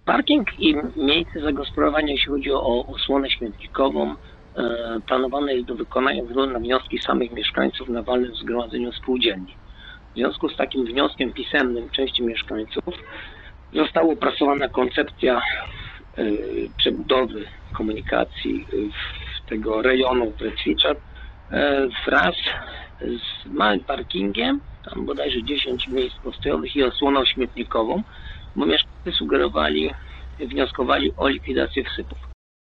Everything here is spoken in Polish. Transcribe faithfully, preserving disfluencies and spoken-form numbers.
Parking i miejsce zagospodarowania, jeśli chodzi o osłonę śmietnikową, e, planowane jest do wykonania ze względu na wnioski samych mieszkańców na walnym zgromadzeniu spółdzielni. W związku z takim wnioskiem pisemnym części mieszkańców została opracowana koncepcja e, przebudowy komunikacji w tego rejonu Prestwicza e, wraz z małym parkingiem, tam bodajże dziesięć miejsc postojowych i osłoną śmietnikową, bo mieszkańcy sugerowali, wnioskowali o likwidację wsypów.